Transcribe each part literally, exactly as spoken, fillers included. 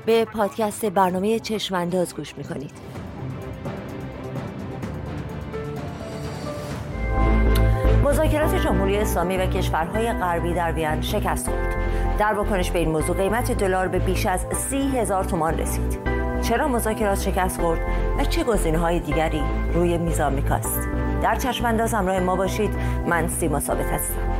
به پادکست برنامه چشمانداز گوش میکنید. مذاکرات جمهوری اسلامی و کشورهای غربی در وین شکست خورد. در واکنش به این موضوع قیمت دلار به بیش از سی هزار تومان رسید. چرا مذاکرات شکست خورد و چه گزینه‌های دیگری روی میز آمریکاست؟ در چشمانداز همراه ما باشید. من سیما ثابت هستم.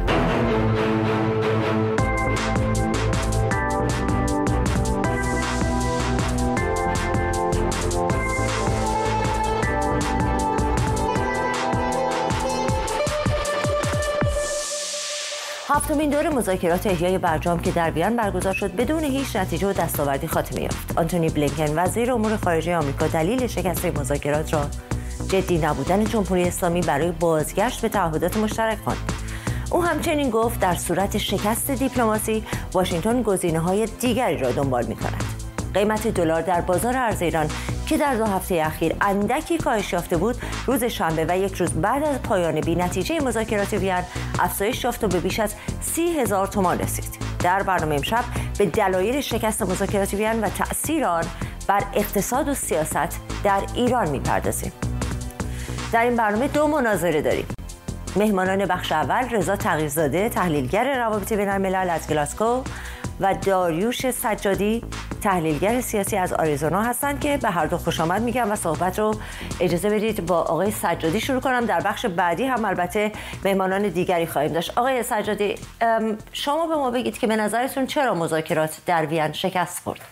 هفتمین دور مذاکرات احیای برجام که در وین برگزار شد بدون هیچ نتیجه و دستاوردی خاتمه یافت. آنتونی بلینکن وزیر امور خارجه آمریکا دلیل شکست مذاکرات را جدی نبودن جمهوری اسلامی برای بازگشت به تعهدات مشترک خواند. او همچنین گفت در صورت شکست دیپلماسی واشنگتن گزینه‌های دیگری را دنبال می‌کند. قیمت دلار در بازار ارز ایران که در دو هفته اخیر اندکی کاهش یافته بود، روز شنبه و یک روز بعد از پایان بی‌نتیجه مذاکرات وین افزایش یافت و به بیش از سی هزار تومان رسید. در برنامه امشب به دلایل شکست مذاکرات وین و تأثیر آن بر اقتصاد و سیاست در ایران می‌پردازیم. در این برنامه دو مناظره داریم. مهمانان بخش اول رضا تغییرزاده، تحلیلگر روابط بین‌الملل از گلاسکو، و داریوش سجادی، تحلیلگر سیاسی از آریزونا هستند که به هر دو خوش آمد میگم و صحبت رو اجازه بدید با آقای سجادی شروع کنم. در بخش بعدی هم البته مهمانان دیگری خواهیم داشت. آقای سجادی، شما به ما بگید که به نظرتون چرا مذاکرات در وین شکست خورد؟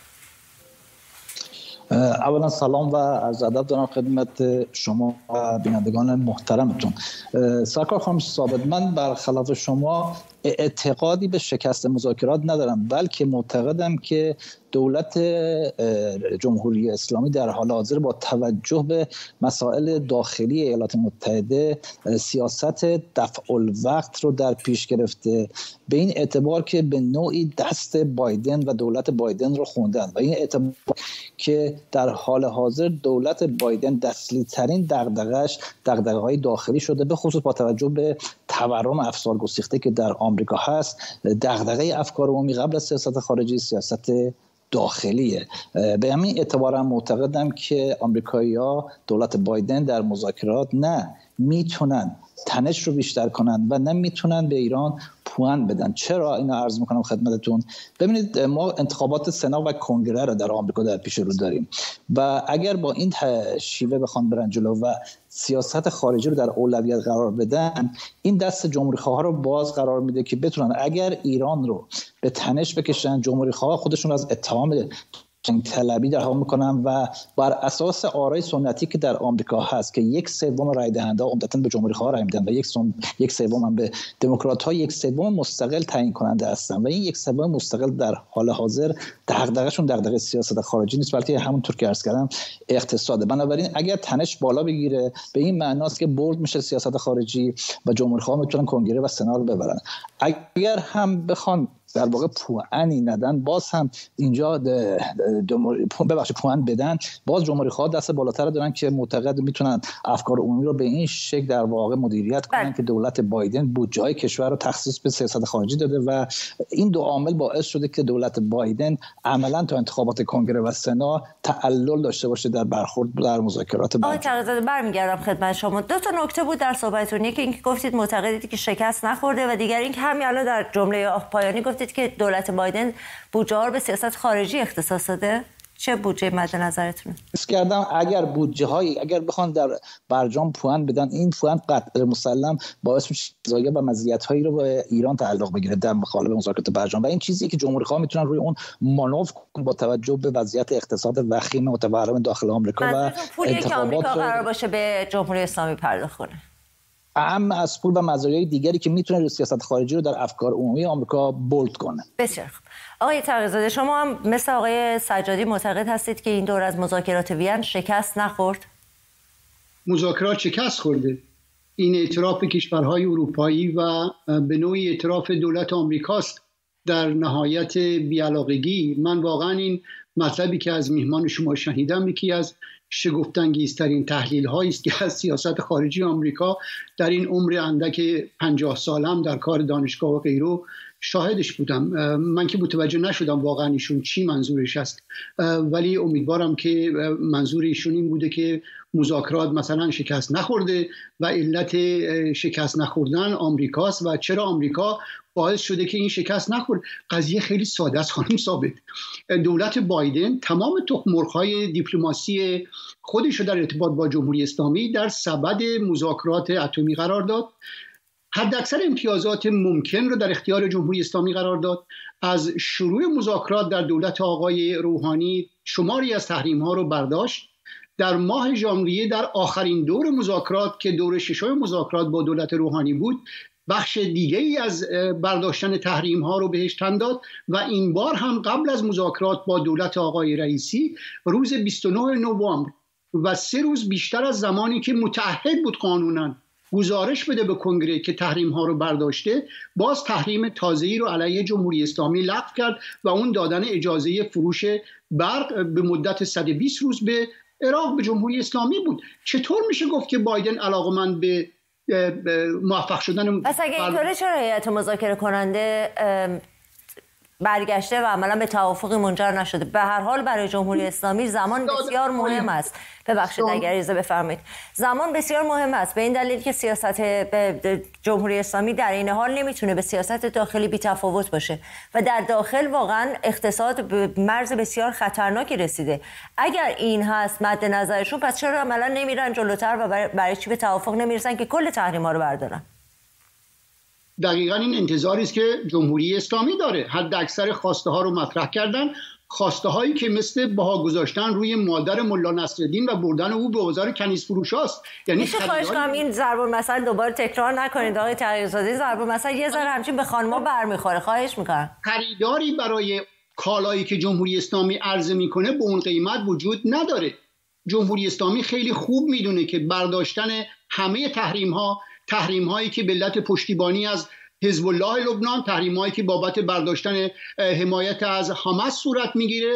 اولا سلام و عرض ادب دارم خدمت شما و بینندگان محترمتون. سرکار خانم ثابت، من برخلاف شما اعتقادی به شکست مذاکرات ندارم، بلکه معتقدم که دولت جمهوری اسلامی در حال حاضر با توجه به مسائل داخلی ایالات متحده سیاست دفع الوقت رو در پیش گرفته، به این اعتبار که به نوعی دست بایدن و دولت بایدن رو خوندن و این اعتبار که در حال حاضر دولت بایدن دستلی ترین دغدغه‌اش دغدغه‌های داخلی شده، به خصوص با توجه به تورم افسار گسیخته که در آمریکا هست. دغدغه افکار عمومی قبل از سیاست خارجی سیاست داخلیه. به همین اعتبارم معتقدم که آمریکایی‌ها، دولت بایدن در مذاکرات نه میتونن تنش رو بیشتر کنن و نه میتونن به ایران پوان بدن. چرا اینو عرض میکنم خدمتتون؟ ببینید، ما انتخابات سنا و کنگره رو در آمریکا در پیش رو داریم و اگر با این شیوه بخوان برن جلو و سیاست خارجی رو در اولویت قرار بدن، این دست جمهوری خواه رو باز قرار میده که بتونن اگر ایران رو به تنش بکشن، جمهوری خواه خودشون از اتهام طلبی در حال میکنن و بر اساس آرای سنتی که در آمریکا هست که یک سوم رای دهنده عمدتاً به جمهوری خواه رای میدن و یک سوم یک سوم هم به دموکرات ها، یک سوم مستقل تعیین کننده هستن و این یک سوم مستقل در حال حاضر دغدغه‌شون دغدغه سیاست خارجی نیست، بلکه همونطور که عرض کردم اقتصاده. بنابراین اگر تنش بالا بگیره به این معناست که برد میشه سیاست خارجی و جمهوری خواه میتونن کنگره و سنا رو ببرن. اگر هم بخوان در واقع پوانی ندن، باز هم اینجا ببخشید پوان بدن، باز جمهوری خواه دست بالاتر دارن که معتقد میتونن افکار عمومی رو به این شکل در واقع مدیریت کنن که دولت بایدن بودجه کشور رو تخصیص به سیاست خارجی داده و این دو عامل باعث شده که دولت بایدن عملا تا انتخابات کنگره و سنا تعلل داشته باشه در برخورد در مذاکرات. آقای تغییرزاده، برمیگردم خدمت شما. دو تا نکته بود در صحبتتون، یکی اینکه گفتید معتقدید که شکست نخورده و دیگر اینکه همین الان در جمله پایانی گفتید که دولت بایدن بودجه ها رو به سیاست خارجی اختصاص داده. چه بودجه مد نظرتونه؟ اس کردم اگر بودجه هایی اگر بخوان در برجام پوان بدن، این پوان قطع مسلم باعث میشه مزایا و مزیت هایی رو به ایران تعلق بگیره در مقابل مذاکرات برجام و این چیزی که جمهوری خواه میتونن روی اون مانور کنن با توجه به وضعیت اقتصاد وخیم متورم داخل آمریکا و پولی که آمریکا قرار باشه به جمهوری اسلامی پرداخت کنه. اهم از پول و مزایای دیگری که میتونه روی سیاست خارجی رو در افکار عمومی آمریکا بولد کنه. بسیار خوب. آقای تغییرزاده، شما هم مثل آقای سجادی معتقد هستید که این دور از مذاکرات وین شکست نخورد؟ مذاکرات شکست خورده. این اعتراف کشورهای اروپایی و به نوعی اعتراف دولت آمریکاست در نهایت بی‌علاقگی. من واقعا این مطلبی که از میهمان شما شنیدم یکی از شگفت‌انگیزترین تحلیل هایی است که از سیاست خارجی آمریکا در این عمر اندک پنجاه سالم در کار دانشگاه و غیره شاهدش بودم. من که متوجه نشدم واقعا ایشون چی منظورش است، ولی امیدوارم که منظور ایشون این بوده که مذاکرات مثلا شکست نخورده و علت شکست نخوردن آمریکاست و چرا آمریکا باعث شده که این شکست نخورد. قضیه خیلی ساده است خانم ثابت. دولت بایدن تمام تخم مرغ‌های دیپلماسی خودش رو در ارتباط با جمهوری اسلامی در سبد مذاکرات اتمی قرار داد. حداکثر امتیازات ممکن رو در اختیار جمهوری اسلامی قرار داد. از شروع مذاکرات در دولت آقای روحانی شماری از تحریم‌ها رو برداشت. در ماه ژانویه در آخرین دور مذاکرات که دور ششم مذاکرات با دولت روحانی بود، بخش دیگه ای از برداشتن تحریم ها رو بهش تن داد و این بار هم قبل از مذاکرات با دولت آقای رئیسی روز بیست و نه نوامبر و سه روز بیشتر از زمانی که متعهد بود قانونا گزارش بده به کنگره که تحریم ها رو برداشته، باز تحریم تازه‌ای رو علیه جمهوری اسلامی لغو کرد و اون دادن اجازه فروش برق به مدت صد و بیست روز به عراق به جمهوری اسلامی بود. چطور میشه گفت که بایدن علاقمند به موفق شدن؟ پس اگه اینطوره چرا هیئت مذاکره کننده برگشته و عملا به توافقی منجر نشده؟ به هر حال برای جمهوری اسلامی زمان بسیار مهم است. ببخشید اگر اجازه بفرمایید. زمان بسیار مهم است به این دلیل که سیاست جمهوری اسلامی در این حال نمیتونه به سیاست داخلی بی تفاوت باشه و در داخل واقعا اقتصاد به مرز بسیار خطرناکی رسیده. اگر این هست مد نظرشون، پس چرا عملا نمیرن جلوتر و برای, برای چی به توافق نمیرسن که کل تحریم‌ها رو بردارن؟ دقیقاً این انتظاری است که جمهوری اسلامی داره. حد اکثر خواسته ها رو مطرح کردن، خواسته هایی که مثل بها گذاشتن روی مادر ملا نصرالدین و بردن او به بازار کنیز فروش است. یعنی میشه خواهش کنم این ضرب المثل دوباره تکرار نکنید آقای تغییرزاده؟ ضرب المثل یه ذره همچین به خانم‌ها برمیخوره. خواهش میکنم. خریداری برای کالایی که جمهوری اسلامی عرضه میکنه به اون قیمت وجود نداره. جمهوری اسلامی خیلی خوب میدونه که برداشتن همه تحریم ها، تحریم هایی که به علت پشتیبانی از حزب الله لبنان، تحریم هایی که بابت برداشتن حمایت از حماس صورت میگیره،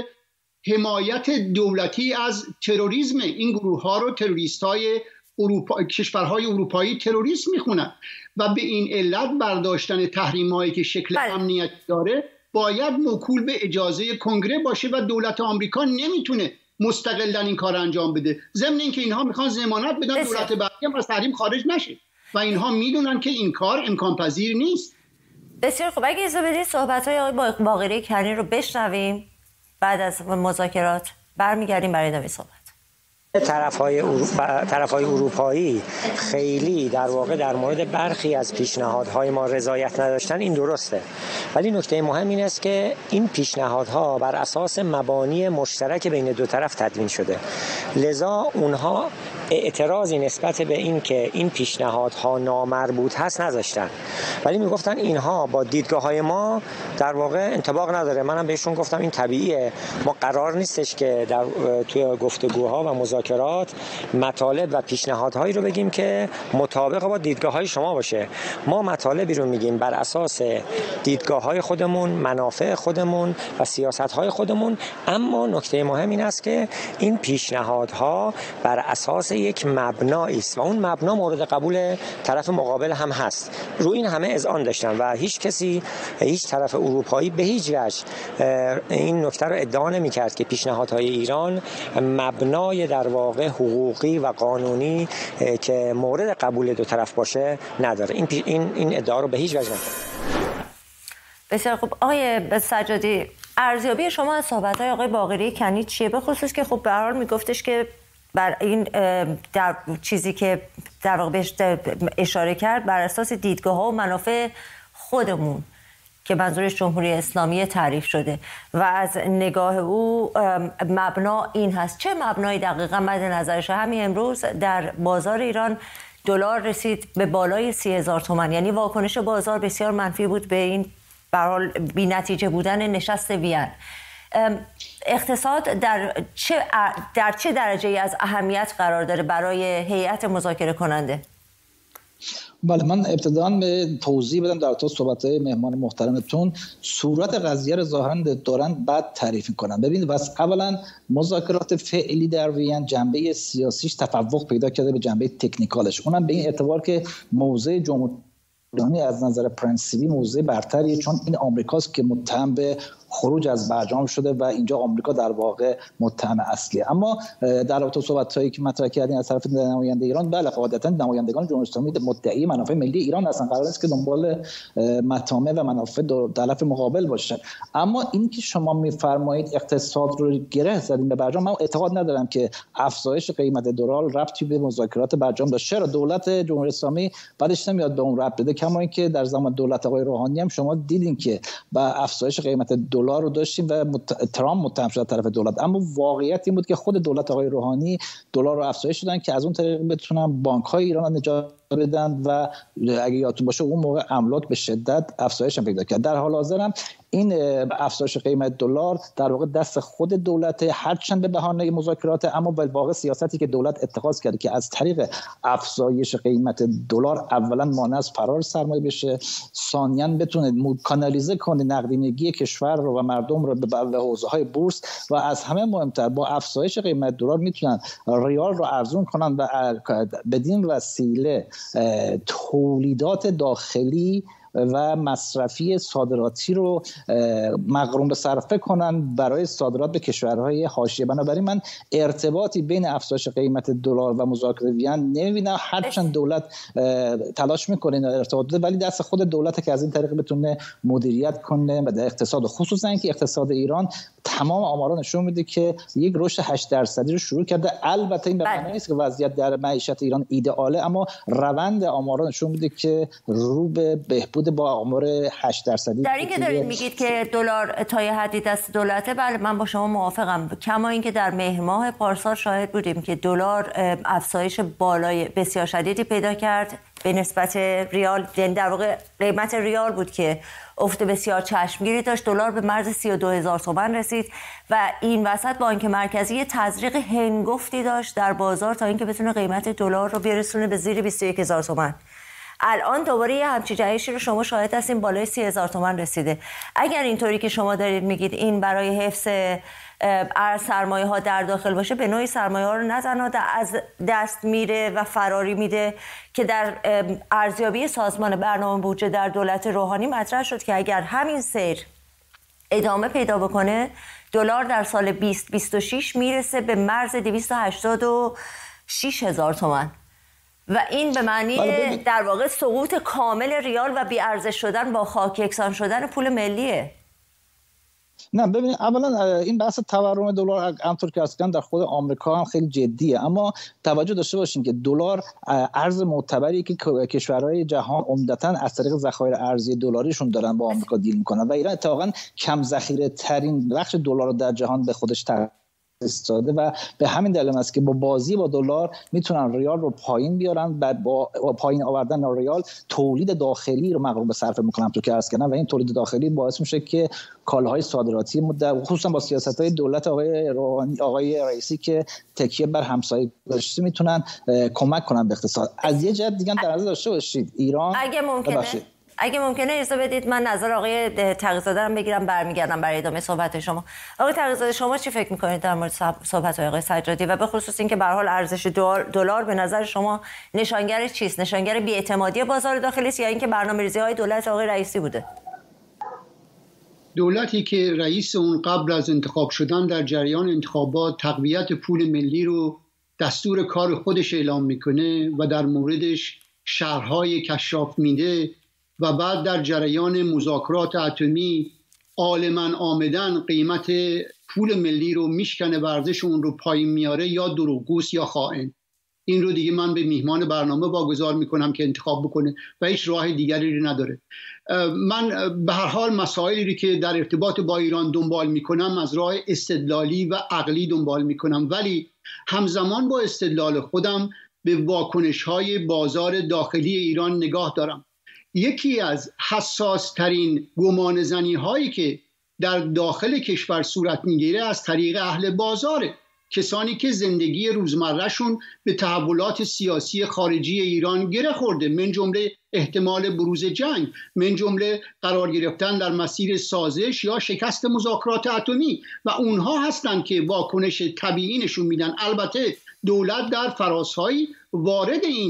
حمایت دولتی از تروریسم، این گروه ها رو تروریست های اروپا، کشورهای اروپایی تروریست میخونن و به این علت برداشتن تحریم هایی که شکل امنیت داره باید موکول به اجازه کنگره باشه و دولت آمریکا نمیتونه مستقلاً این کار انجام بده. ضمن اینکه اینها میخوان ضمانت بدن دولت بعدی هم از تحریم خارج نشه و اینها میدونن که این کار امکان پذیر نیست. بسیار خوب. اگه اجازه بدید صحبت‌های آقای باقری کنی رو بشنویم، بعد از مذاکرات برمیگردیم برای ادامه صحبت. طرف‌های اروپا، طرف‌های اروپایی خیلی در واقع در مورد برخی از پیشنهادهای ما رضایت نداشتن، این درسته، ولی نکته مهم این است که این پیشنهادها بر اساس مبانی مشترک بین دو طرف تدوین شده، لذا اونها اعتراضی نسبت به این که این پیشنهادها نامربوط هست نذاشتن، ولی میگفتن اینها با دیدگاه‌های ما در واقع انطباق نداره. منم بهشون گفتم این طبیعیه، ما قرار نیستش که در توی گفتگوها و مذاکرات مطالب و پیشنهادهایی رو بگیم که مطابق با دیدگاه‌های شما باشه. ما مطالبی رو میگیم بر اساس دیدگاه‌های خودمون، منافع خودمون و سیاست‌های خودمون، اما نکته مهم این است که این پیشنهادها بر اساس یک مبنایی است و اون مبنا مورد قبول طرف مقابل هم هست. رو این همه اذعان داشتن و هیچ کسی، هیچ طرف اروپایی به هیچ وجه این نکته رو ادعا نمی‌کرد که پیشنهادهای ایران مبنای در واقع حقوقی و قانونی که مورد قبول دو طرف باشه نداره. این این این ادعا رو به هیچ وجه نکرد. بسیار خوب. آقای سجادی، ارزیابی شما از صحبت‌های آقای باقری کنی چیه؟ به خصوص که خب به هر حال میگفتش که بر این در چیزی که در واقع بهش اشاره کرد بر اساس دیدگاه‌ها و منافع خودمون که منظورش جمهوری اسلامی تعریف شده و از نگاه او مبنا این هست. چه مبنایی دقیقاً مد نظرشه؟ همین امروز در بازار ایران دلار رسید به بالای سی هزار تومان، یعنی واکنش بازار بسیار منفی بود به این به هر حال بی نتیجه بودن نشست وین. اقتصاد در چه در چه درجه‌ای از اهمیت قرار داره برای هیئت مذاکره کننده؟ بله، من ابتداً به توضیح بدم در تو صحبت‌های مهمان محترمتون. صورت قضیه رو ظاهراً دارن بعد تعریف می‌کنن. ببینید، واسه اولا مذاکرات فعلی در وین جنبه سیاسیش تفوق پیدا کرده به جنبه تکنیکالش، اونم به این اعتبار که موضع جمهوری ایرانی از نظر پرنسیبی موضع برتریه، چون این آمریکاست که متهم به خروج از برجام شده و اینجا آمریکا در واقع متهم اصلیه. اما در رابطه با صحبت‌هایی که مطرح کردین از طرف نماینده ایران، بله قاعدتاً نمایندگان جمهوری اسلامی مدعی منافع ملی ایران هستن، قرار است که دنبال مطامع و منافع طرف مقابل باشن. اما این که شما میفرمایید اقتصاد رو گره زدیم به برجام، من اعتقاد ندارم که افزایش قیمت دلار ربطی به مذاکرات برجام داشته. چرا دولت جمهوری اسلامی بعدش نمیاد به اون ربط بده؟ کما اینکه در زمان دولت آقای روحانی هم شما دیدین که با افزایش قیمت دلار رو داشتیم و مت... ترامپ متهم شد طرف دولت. اما واقعیت این بود که خود دولت آقای روحانی دلار رو افزایش دادن که از اون طریق بتونن بانک‌های ایران رو نجات بدن و اگه یادتون باشه اون موقع املاک به شدت افزایش پیدا کرد. در حال حاضر هم این افزایش قیمت دلار در واقع دست خود دولت، هرچند به بهانه مذاکرات، اما بالواقع سیاستی که دولت اتخاذ کرده که از طریق افزایش قیمت دلار اولا مانع از فرار سرمایه بشه، ثانیاً بتونه کانالیزه کنه نقدینگی کشور رو و مردم رو به حوزه‌های بورس، و از همه مهمتر با افزایش قیمت دلار میتونن ریال رو ارزون کنن و بدین وسیله تولیدات داخلی و مصرفی صادراتی رو مقرون به صرفه کنن برای صادرات به کشورهای حاشیه. بنابراین من ارتباطی بین افزایش قیمت دلار و مذاکره وین نمیبینم، هرچند دولت تلاش میکنه این ارتباط بده، ولی دست خود دولت که از این طریق بتونه مدیریت کنه و در اقتصاد، خصوصا اینکه اقتصاد ایران تمام آمارا نشون میده که یک رشد هشت درصدی رو شروع کرده. البته این به معنی نیست که وضعیت در معیشت ایران ایدئاله، اما روند آمارا نشون میده که رو به بهبود با آمار هشت درصدی. در این که دارید میگید که دلار تا یه حدی دست دولته، بله من با شما موافقم. کما اینکه در مهر ماه پارسال شاهد بودیم که دلار افزایش بالای بسیار شدیدی پیدا کرد به نسبت ریال، یعنی در واقع قیمت ریال بود که افت بسیار چشمگیری داشت. دلار به مرز سی و دو هزار تومان رسید و این وسط بانک مرکزی یه تزریق هنگفتی داشت در بازار تا اینکه بتونه قیمت دلار رو برسونه به زیر بیست و یک هزار تومان. الان دوباره یه همچین جهشی رو شما شاهد هستین، بالای سی هزار تومان رسیده. اگر اینطوری که شما دارید میگید این برای حفظ سرمایه ها در داخل باشه، به نوعی سرمایه ها رو نه تنها از دست میره و فراری میده که در ارزیابی سازمان برنامه بودجه در دولت روحانی مطرح شد که اگر همین سیر ادامه پیدا بکنه، دلار در سال بیست بیست و شش میرسه به مرز دویست و هشتاد و شش هزار تومان و این به معنی در واقع سقوط کامل ریال و بی‌ارزش شدن با خاک یکسان شدن پول ملیه. نه ببینید، اولا این بحث تورم دلار همونطور که اصلا در خود آمریکا هم خیلی جدیه، اما توجه داشته باشین که دلار ارز معتبری که کشورهای جهان عمدتاً از طریق ذخایر ارزی دلاریشون دارن با آمریکا دیل میکنن و ایران اتفاقاً کم ذخیره ترین بخش دلار رو در جهان به خودش تر استاده و به همین دلیل است که با بازی با دلار میتونن ریال رو پایین بیارن، بعد با پایین آوردن ریال تولید داخلی رو مقرون به صرفه میکنن تو که عرض کردم و این تولید داخلی باعث میشه که کالاهای صادراتی مد خصوصا با سیاست‌های دولت آقای روحانی، آقای رئیسی که تکیه بر همسایه داشته میتونن کمک کنن به اقتصاد. از یه جهت دیگه در نظر داشته باشید ایران اگه ممکنه ببخشید. اگه ممکنه اجازه بدید من نظر آقای تقی‌زاده رو بگیرم، برمیگردم برای ادامه صحبت شما. آقای تقی‌زاده، شما چی فکر می‌کنید در مورد صحبت‌های آقای سجادی و به خصوص اینکه به هر حال ارزش دلار به نظر شما نشانگر چیست؟ نشانگر بی‌اعتمادی بازار داخلی است یا اینکه برنامه‌ریزی‌های دولت آقای رئیسی بوده؟ دولتی که رئیس اون قبل از انتخاب شدن در جریان انتخابات تقویت پول ملی رو دستور کار خودش اعلام میکنه و در موردش شرح‌های کشاف میده و بعد در جریان مذاکرات اتمی عالماً آمدن قیمت پول ملی رو میشکنه و ارزش اون رو پایین میاره، یا دروغگوست یا خائن. این رو دیگه من به میهمان برنامه واگذار میکنم که انتخاب بکنه و هیچ راه دیگری رو نداره. من به هر حال مسائلی رو که در ارتباط با ایران دنبال میکنم از راه استدلالی و عقلی دنبال میکنم، ولی همزمان با استدلال خودم به واکنش‌های بازار داخلی ایران نگاه دارم. یکی از حساس ترین گمان زنی هایی که در داخل کشور صورت میگیره از طریق اهل بازاره، کسانی که زندگی روزمرهشون به تحولات سیاسی خارجی ایران گره خورده، من جمله احتمال بروز جنگ، من جمله قرار گرفتن در مسیر سازش یا شکست مذاکرات اتمی، و اونها هستند که واکنش طبیعی نشون میدن. البته دولت در فرازهایی وارد این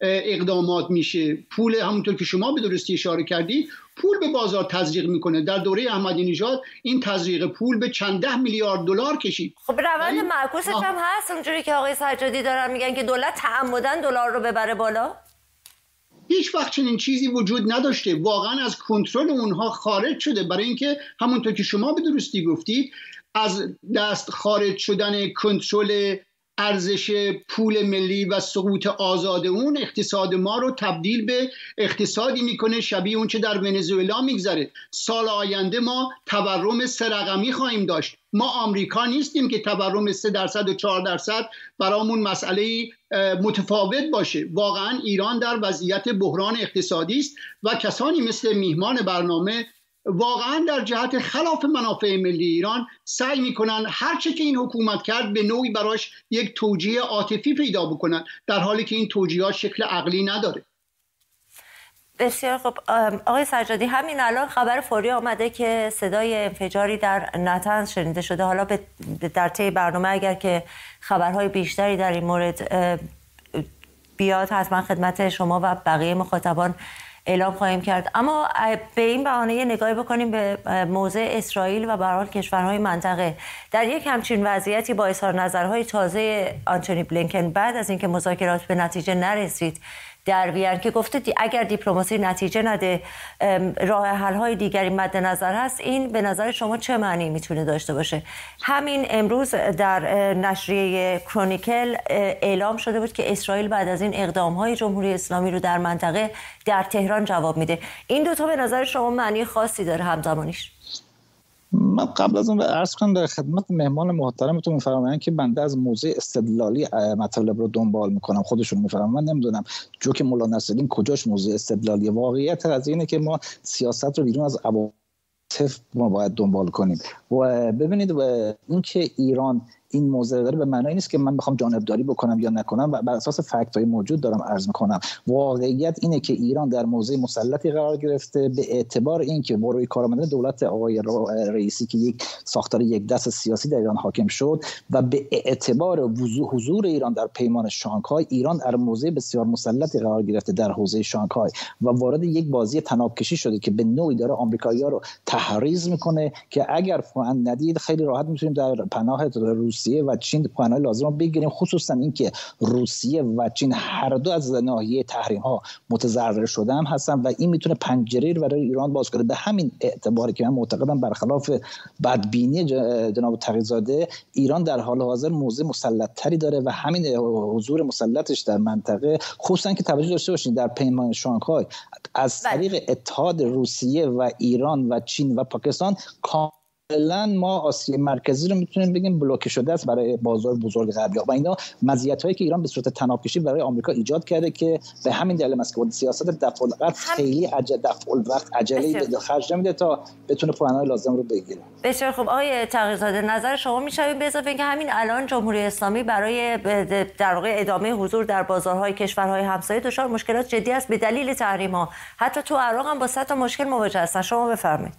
اقدامات میشه. پول همونطور که شما به درستی اشاره کردی پول به بازار تزریق میکنه. در دوره احمدی نژاد این تزریق پول به چند ده میلیارد دلار کشید. خب روند معکوسش هم هست اونجوری که آقای سجادی دارن میگن که دولت تعمدن دلار رو ببره بالا. هیچ وقت چنین چیزی وجود نداشته، واقعا از کنترل اونها خارج شده، برای اینکه همونطور که شما به درستی گفتید از دست خارج شدن کنترل ارزش پول ملی و سقوط آزاد اون اقتصاد ما رو تبدیل به اقتصادی میکنه شبیه اون چه در ونزوئلا میگذره. سال آینده ما تورم سه رقمی خواهیم داشت. ما آمریکا نیستیم که تورم سه درصد و چهار درصد برامون مسئله متفاوت باشه. واقعا ایران در وضعیت بحران اقتصادی است و کسانی مثل میهمان برنامه واقعا در جهت خلاف منافع ملی ایران سعی میکنن هر چه که این حکومت کرد به نوعی براش یک توجیه عاطفی پیدا بکنن، در حالی که این توجیهات شکل عقلی نداره. بسیار خب آقای سجادی، همین الان خبر فوری آمده که صدای انفجاری در نطنز شنیده شده. حالا در طی برنامه اگر که خبرهای بیشتری در این مورد بیاد حتما خدمت شما و بقیه مخاطبان اعلام خواهیم کرد. اما به این بهانه یه نگاهی بکنیم به موضع اسرائیل و به هر حال کشورهای منطقه. در یک همچین وضعیتی با اظهار نظرهای تازه آنتونی بلینکن بعد از اینکه مذاکرات به نتیجه نرسید در وین که گفته دی اگر دیپلماسی نتیجه نده راه حل‌های دیگری مد نظر هست، این به نظر شما چه معنی میتونه داشته باشه؟ همین امروز در نشریه کرونیکل اعلام شده بود که اسرائیل بعد از این اقدام‌های جمهوری اسلامی رو در منطقه در تهران جواب میده. این دو تا به نظر شما معنی خاصی داره همزمانیش؟ من قبل از اون عرض کنم در خدمت مهمان محترمتون میفرمایند که بنده از موضع استدلالی مطالب رو دنبال میکنم، خودشون میفرمایند. من نمیدونم جو که مولا نصرالدین کجاش موضع استدلالی. واقعیت از اینه که ما سیاست رو بیرون از عواطف ما باید دنبال کنیم و ببینید و این که ایران این موضوع داره به معنی نیست که من بخوام جانبداری بکنم یا نکنم و بر اساس فکت‌های موجود دارم عرض میکنم. واقعیت اینه که ایران در موضع مسلطی قرار گرفته به اعتبار اینکه بروی کارآمدان دولت آقای رئیسی که یک ساختار یک دست سیاسی در ایران حاکم شد و به اعتبار حضور ایران در پیمان شانگهای، ایران در موضع بسیار مسلطی قرار گرفته در حوزه شانگهای و وارد یک بازی تنابکشی شده که به نوعی داره آمریکایی‌ها رو تحریض میکنه که اگر فعلا ندید خیلی راحت میتونیم در پناه روس روسیه و چین پناه لازم رو بگیریم، خصوصا اینکه روسیه و چین هر دو از ناحیه تحریم ها متضرر شده هم هستن و این میتونه پنجره رو برای ایران باز کنه. به همین اعتباری که من معتقدم برخلاف بدبینی جناب تقی‌زاده ایران در حال حاضر موضع مسلط‌تری داره و همین حضور مسلطش در منطقه، خصوصا که توجه داشته باشید در پیمان شانگهای از طریق اتحاد روسیه و ایران و چین و پاکستان کاملا ما آسیای مرکزی رو میتونیم بگیم بلوکه شده است برای بازار بزرگ غربی و اینا مزیتایی که ایران به صورت تنابکشی برای آمریکا ایجاد کرده که به همین دلیل است که سیاست دفع الوقت خیلی عجل دفع الوقت عجله به خرج نمیده تا بتونه پوانای لازم رو بگیره. بسیار خوب آقای تقی‌زاده، نظر شما میشه به اضافه اینکه همین الان جمهوری اسلامی برای در واقع ادامه حضور در بازارهای کشورهای همسایه دچار مشکلات جدی است به دلیل تحریم‌ها، حتی تو عراق هم با صد تا مشکل مواجه هستن. شما بفرمایید.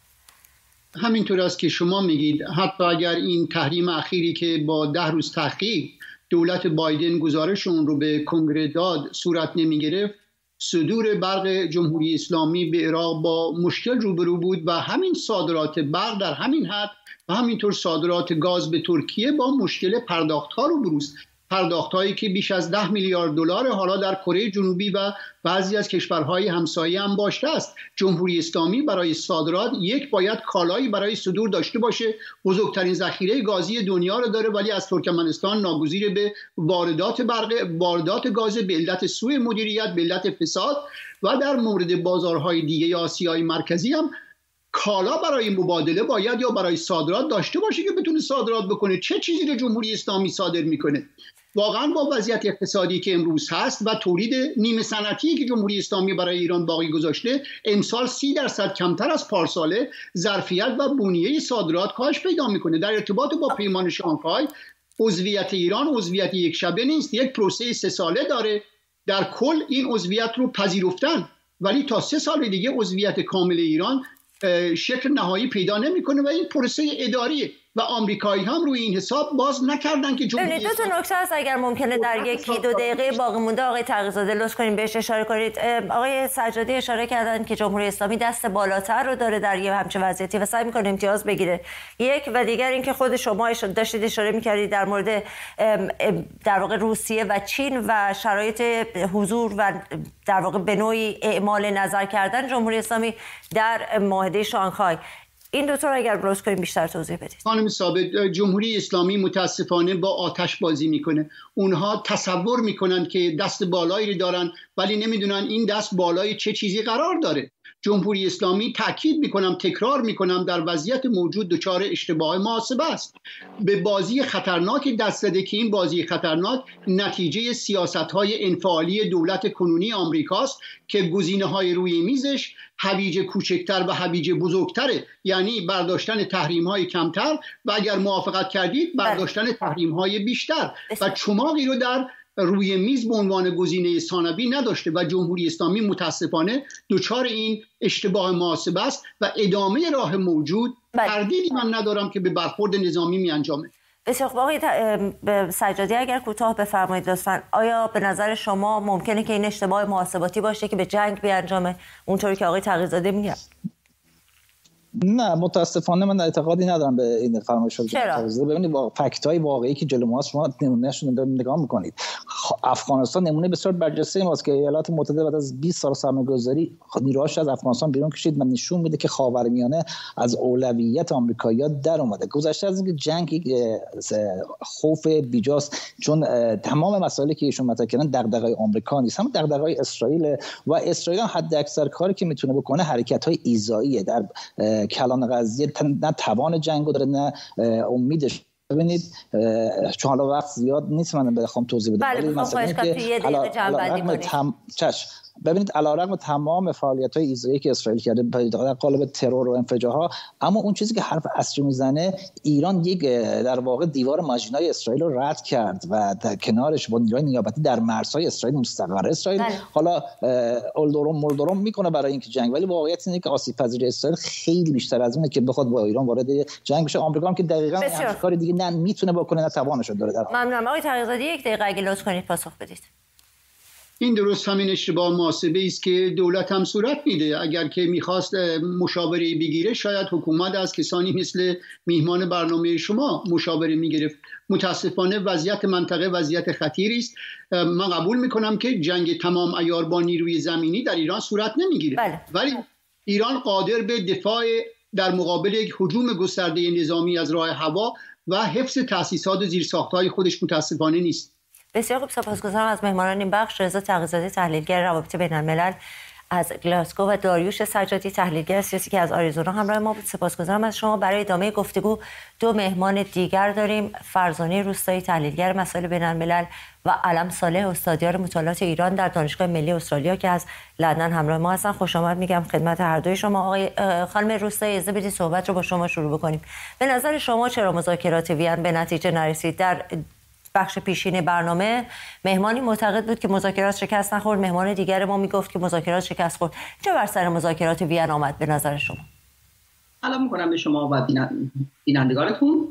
همینطور است که شما میگید، حتی اگر این تحریم اخیری که با ده روز تحقیق دولت بایدن گزارش اون رو به کنگره داد صورت نمی گرفت، صدور برق جمهوری اسلامی به عراق با مشکل روبرو بود و همین صادرات برق در همین حد و همینطور صادرات گاز به ترکیه با مشکل پرداخت‌ها روبرو است. پرداخت‌هایی که بیش از ده میلیارد دلار حالا در کره جنوبی و بعضی از کشورهای همسایه هم باشته است. جمهوری اسلامی برای صادرات یک باید کالایی برای صدور داشته باشه، بزرگترین ذخیره گازی دنیا رو داره، ولی از ترکمنستان ناگزیر به واردات برق واردات گاز به علت سوء مدیریت، به علت فساد و در مورد بازارهای دیگه آسیای مرکزی هم کالا برای مبادله باید یا برای صادرات داشته باشه که بتونه صادرات بکنه. چه چیزی رو جمهوری اسلامی صادر میکنه؟ واقعا با وضعیت اقتصادی که امروز هست و تولید نیمه صنعتی که جمهوری اسلامی برای ایران باقی گذاشته، امسال سی درصد کمتر از پارساله ظرفیت و بنیه صادرات کاهش پیدا میکنه. در ارتباط با پیمان شانگهای، عضویت ایران عضویت یک شبه نیست، یک پروسه سه ساله داره. در کل این عضویت رو پذیرفتن، ولی تا سه سال دیگه عضویت کامل ایران شکل نهایی پیدا نمیکنه و این پروسه اداریه. و آمریکایی هم روی این حساب باز نکردن که جمهوری دو تا نکته هست اگر ممکنه در یکی دو دقیقه باقی مونده آقای تقی‌زاده لطف کنید بهش اشاره کنید. آقای سجادی اشاره کردن که جمهوری اسلامی دست بالاتر رو داره در یه همچین وضعیتی و سعی می‌کنه امتیاز بگیره. یک و دیگر اینکه خود شما داشتید اشاره می‌کردید در مورد در واقع روسیه و چین و شرایط حضور و در واقع به نوعی اعمال نظر کردن جمهوری اسلامی در معاهده شانگهای. این دو تا رو اگر بروز کنیم بیشتر توضیح بدید. خانم ثابت، جمهوری اسلامی متاسفانه با آتش بازی میکنه. اونها تصور میکنن که دست بالایی رو دارن ولی نمیدونن این دست بالای چه چیزی قرار داره. جمهوری اسلامی تاکید میکنم تکرار میکنم در وضعیت موجود دچار اشتباه محاسبه است. به بازی خطرناک دست زده که این بازی خطرناک نتیجه سیاست‌های انفعالی دولت کنونی آمریکاست که گزینه‌های روی میزش هویج کوچکتر و هویج بزرگتره، یعنی برداشتن تحریم‌های کمتر و اگر موافقت کردید برداشتن تحریم‌های بیشتر و چماقی رو در روی میز به عنوان گزینه ثانوی نداشته و جمهوری اسلامی متاسفانه دچار این اشتباه محاسبه است و ادامه راه موجود تردیدی من ندارم که به برخورد نظامی می انجامه. بسیار خوب آقای سجادی اگر کوتاه بفرمایید لطفاً، آیا به نظر شما ممکنه که این اشتباه محاسباتی باشه که به جنگ بیانجامه اونطوری که آقای تقی‌زاده میگه؟ نه متاسفانه من اعتقادی ندارم به این فرمایش رو. ببینید با فکت‌های واقعی که جلوی ماست شما نمونهشون رو نگاه می‌کنید. افغانستان نمونه بسیار برجسته ماست که ایالات متحده بعد از بیست سال سرمایه‌گذاری نیروهاش از افغانستان بیرون کشید و نشون میده که خاورمیانه از اولویت آمریکایی‌ها در اومده. گذشته از اینکه جنگ خوف بیجاست، چون تمام مسائلی که ایشون مطرح کردن دغدغه‌های آمریکا نیست، هم دغدغه‌های اسرائیل و اسرائیل حد اکثر کاری که میتونه بکنه حرکت‌های ایذائیه در کلان قضیه، نه توان جنگو داره نه امیدش. ببینید چون حالا وقت زیاد نیست من بخوام توضیح بدم. بله مثلا که یه دقیقه جنبندی کنید. چشم ببینید علیرغم تمام فعالیت‌های ایذایی که اسرائیل کرده در قالب ترور و انفجارها، اما اون چیزی که حرف اصلی میزنه ایران یک در واقع دیوار ماژینای اسرائیل رو رد کرد و در کنارش با نیروهای نیابتی در مرزهای اسرائیل مستقر اسرائیل بله. حالا اولدروم مولدروم میکنه برای اینکه جنگ، ولی واقعیت اینه که آسیب پذیری اسرائیل خیلی بیشتر از اونه که بخواد با ایران وارد جنگ بشه. آمریکا هم که دقیقاً همین کار دیگه نه میتونه بکنه نه توانش داره. در ممنونم آقای تقی‌زاده، یک دقیقه اگه لطف کنید پاسخ بدید. این درست همین اشتباه محاسبه است که دولت هم صورت میده. اگر که میخواست مشاوره بگیره شاید حکومت از کسانی مثل میهمان برنامه شما مشاوره میگرفت. متاسفانه وضعیت منطقه وضعیت خطیری است. من قبول میکنم که جنگ تمام عیار با نیروی زمینی در ایران صورت نمیگیره بله. ولی ایران قادر به دفاع در مقابل یک هجوم گسترده نظامی از راه هوا و حفظ تأسیسات و زیرساخت‌های خودش متاسفانه نیست. بسیار خوب، سپاسگزارم از مهمانان این بخش. رضا تقی‌زاده تحلیلگر روابط بین‌الملل از گلاسگو و داریوش سجادی تحلیلگر سیاسی که از آریزونا همراه ما بود. سپاسگزارم از شما. برای ادامه گفتگو دو مهمان دیگر داریم. فرزانه روستایی تحلیلگر مسائل بین‌الملل و علم صالح استادیار مطالعات ایران در دانشگاه ملی استرالیا که از لندن همراه ما هستن. خوش آمد میگم خدمت هر دوی شما. آقای خانم روستایی اجازه بدید صحبت رو با شما شروع بکنیم. به نظر شما چرا مذاکرات وین به نتیجه نرسید؟ در بخش پیشین برنامه مهمانی معتقد بود که مذاکرات شکست نخورد، مهمان دیگر ما میگفت که مذاکرات شکست خورد. چه بر سر مذاکرات وین آمد به نظر شما؟ سلام میکنم به شما و بینندگانتون.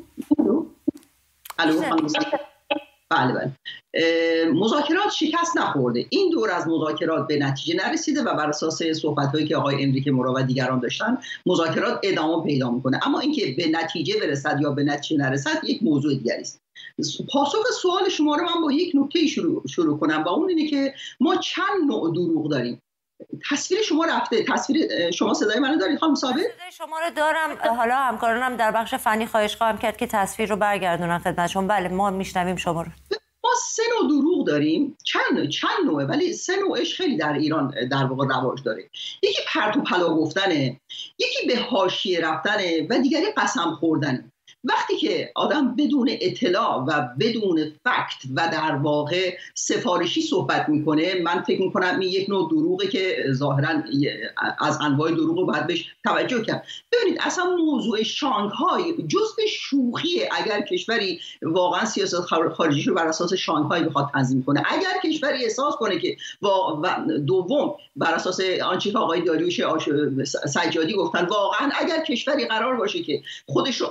الو بله بله مذاکرات شکست نخورده. این دور از مذاکرات به نتیجه نرسیده و بر اساس صحبت‌هایی که آقای امریک مرا و دیگران داشتن مذاکرات ادامه پیدا میکنه، اما اینکه به نتیجه برسد یا به نتیجه نرسد یک موضوع دیگری است. پاسخ سوال شما رو من با یک نکته شروع شروع کنم و اون اینه که ما چند نوع دروغ داریم. تصویر شما رفته، تصویر شما صدای منو دارید خانم ثابت؟ صدای شما رو دارم. حالا همکارانم در بخش فنی خواهش خواهم کرد که تصویر رو برگردونن خدمتشون. بله ما میشنویم شما رو. ما سه نوع دروغ داریم، چند چند نوعه ولی سه نوعش خیلی در ایران در واقع رواج داره. یکی پرت و پلا گفتنه، یکی به حاشیه رفتنه و دیگری قسم خوردنه. وقتی که آدم بدون اطلاع و بدون فکت و در واقع سفارشی صحبت میکنه، من فکر میکنم این یک نوع دروغه که ظاهرا از انواع دروغ رو باید بهش توجه کرد. ببینید اصلا موضوع شانگهای جزء شوخیه اگر کشوری واقعا سیاست خارجیش رو بر اساس شانگهای بخواد تنظیم کنه. اگر کشوری احساس کنه که و دوم بر اساس آنچه که آقای داریوش سجادی گفتن، واقعا اگر کشوری قرار باشه که خودش رو آماده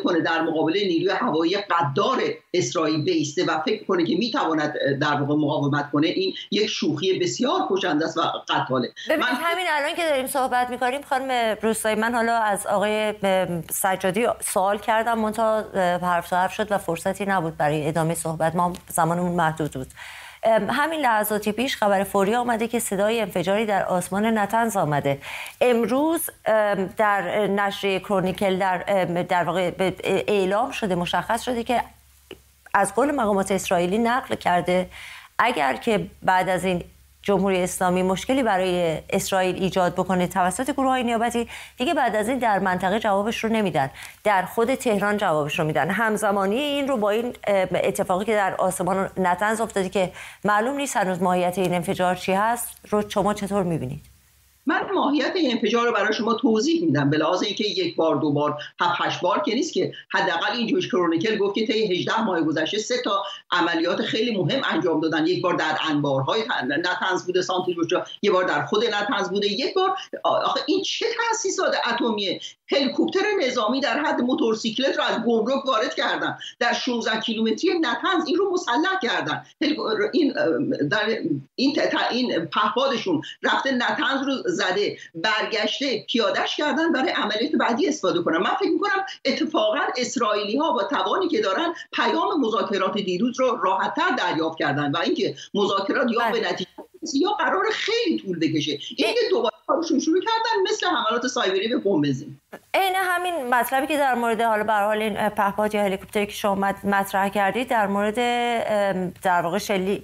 کنه در مقابل نیروی هوایی قدار اسرائیل بایسته و فکر کنه که میتواند در واقع مقاومت کنه، این یک شوخی بسیار کشنده است و قتاله. ببینید من... همین الان که داریم صحبت میکنیم خانم روستایی، من حالا از آقای سجادی سوال کردم منتها حرف تا حرف شد و فرصتی نبود برای ادامه صحبت، ما زمانمون محدود بود. همین لحظاتی پیش خبر فوری آمده که صدای انفجاری در آسمان نتنز آمده. امروز در نشریه کرونیکل در در واقع اعلام شده، مشخص شده که از قول مقامات اسرائیلی نقل کرده اگر که بعد از این جمهوری اسلامی مشکلی برای اسرائیل ایجاد بکنه توسط گروه‌های نیابتی، دیگه بعد از این در منطقه جوابش رو نمیدن، در خود تهران جوابش رو میدن. همزمانی این رو با این اتفاقی که در آسمان نتنز افتاده که معلوم نیست هنوز ماهیت این انفجار چی هست رو شما چطور میبینید؟ من ماهیت این انفجار رو برای شما توضیح میدم، به لحاظ اینکه یک بار دو بار هفت هشت بار که نیست، که حداقل این جوش کرونیکل گفت که طی هجده ماه گذشته سه تا عملیات خیلی مهم انجام دادن. یک بار در انبارهای نتنز بوده سانتریفیوژ، یک بار در خود نتنز بوده، یک بار آخه این چه تأسیسات اتمیه؟ هلیکوپتر نظامی در حد موتورسیکلت رو از گمرک وارد کردن، در شانزده کیلومتری نتنز این رو مسلح کردن. این در این این پهپادشون رفته نتنز رو زده، برگشته پیادهش کردن برای عملیات بعدی استفاده کنن. من فکر می‌کنم اتفاقا اسرائیلی ها با توانی که دارن پیام مذاکرات دیروز رو راحت‌تر دریافت کردن و اینکه مذاکرات یا به نتیجه یا قرار خیلی طول بکشه. این که دوباره کارشون شروع کردن مثل حملات سایبری به قمبزین. این همین مطلبی که در مورد حالا به هر حال این پهپاد یا هلیکوپتری که شما مطرح کردید در مورد در واقع شلی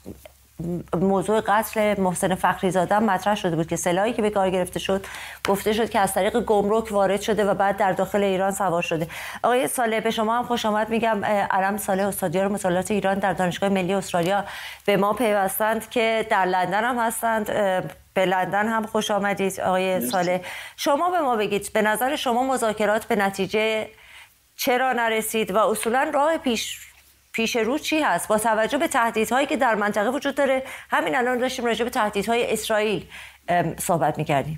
موضوع قتل محسن فخریزاده مطرح شده بود که سلاحی که به کار گرفته شد گفته شد که از طریق گمرک وارد شده و بعد در داخل ایران سوار شده. آقای صالح به شما هم خوش آمد میگم. علم صالح استادیار مطالعات ایران در دانشگاه ملی استرالیا به ما پیوستند که در لندن هم هستند. به لندن هم خوش آمدید آقای صالح. شما به ما بگید به نظر شما مذاکرات به نتیجه چرا نرسید و اصولا راه پیش پیش رو چی هست با توجه به تهدیدهایی که در منطقه وجود داره؟ همین الان داشتیم راجع به تهدیدهای اسرائیل صحبت می‌کردیم.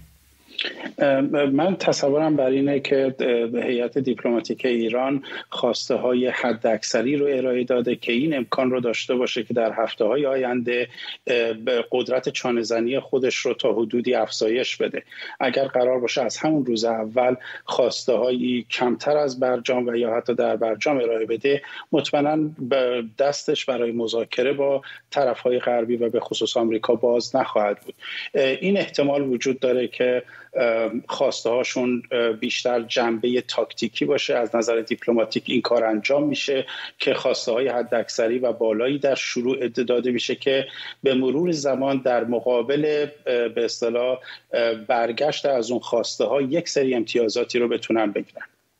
من تصورم بر اینه که هیئت دیپلماتیک ایران خواسته های حداکثری رو ارائه داده که این امکان رو داشته باشه که در هفته های آینده قدرت چانه‌زنی خودش رو تا حدودی افزایش بده. اگر قرار باشه از همون روز اول خواسته هایی کمتر از برجام و یا حتی در برجام ارائه بده، مطمئنا دستش برای مذاکره با طرف های غربی و به خصوص آمریکا باز نخواهد بود. این احتمال وجود داره که خواسته هاشون بیشتر جنبه تاکتیکی باشه. از نظر دیپلماتیک این کار انجام میشه که خواسته های حداکثری و بالایی در شروع داده میشه که به مرور زمان در مقابل به اصطلاح برگشت از اون خواسته ها یک سری امتیازاتی رو بتونن بگیرن.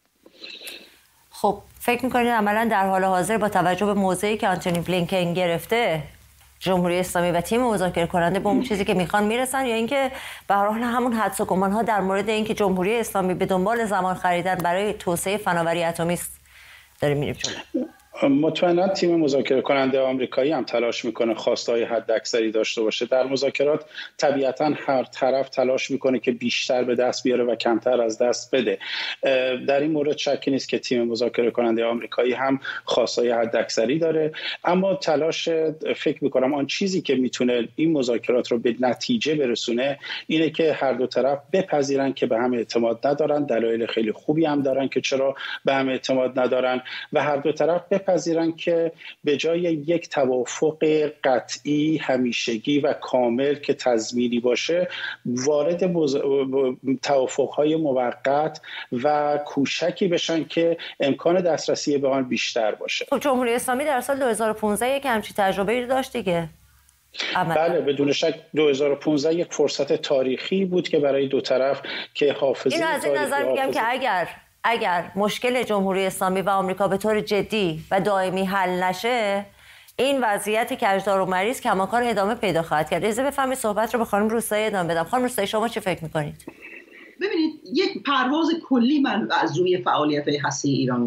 خب فکر میکنید عملا در حال حاضر با توجه به موضعی که آنتونی بلینکن گرفته جمهوری اسلامی و تیم مذاکره کننده به اون چیزی که میخوان میرسن، یا اینکه به هر حال همون حدس و گمان ها در مورد اینکه جمهوری اسلامی به دنبال زمان خریدن برای توسعه فناوری اتمی است داریم میریم جلو؟ مطمئنا تیم مذاکره کننده آمریکایی هم تلاش میکنه خواستهای حداکثری داشته باشه. در مذاکرات طبیعتا هر طرف تلاش میکنه که بیشتر به دست بیاره و کمتر از دست بده. در این مورد شکی نیست که تیم مذاکره کننده آمریکایی هم خواستهای حداکثری داره، اما تلاش فکر میکنم آن چیزی که میتونه این مذاکرات رو به نتیجه برسونه اینه که هر دو طرف بپذیرن که به هم اعتماد ندارن، دلایل خیلی خوبی هم دارن که چرا به هم اعتماد ندارن، و هر دو طرف بپذیرن که به جای یک توافق قطعی همیشگی و کامل که تضمینی باشه وارد مز... توافق‌های موقت و کوشکی بشن که امکان دسترسی به آن بیشتر باشه. خب جمهوری اسلامی در سال دو هزار و پانزده یک همچین تجربه‌ای رو داشت دیگه. بله بدون شک دو هزار و پانزده یک فرصت تاریخی بود که برای دو طرف که حافظه اینو از این نظر میگم که اگر اگر مشکل جمهوری اسلامی و آمریکا به طور جدی و دائمی حل نشه، این وضعیت کجدار و مریض کماکان ادامه پیدا خواهد کرد. اجازه بفرمایید صحبت رو به خانم روستایی ادامه بدم. خانم روستایی شما چه فکر می‌کنید؟ ببینید یک پرواز کلی من از روی فعالیت‌های هسته‌ای ایران می‌کنم.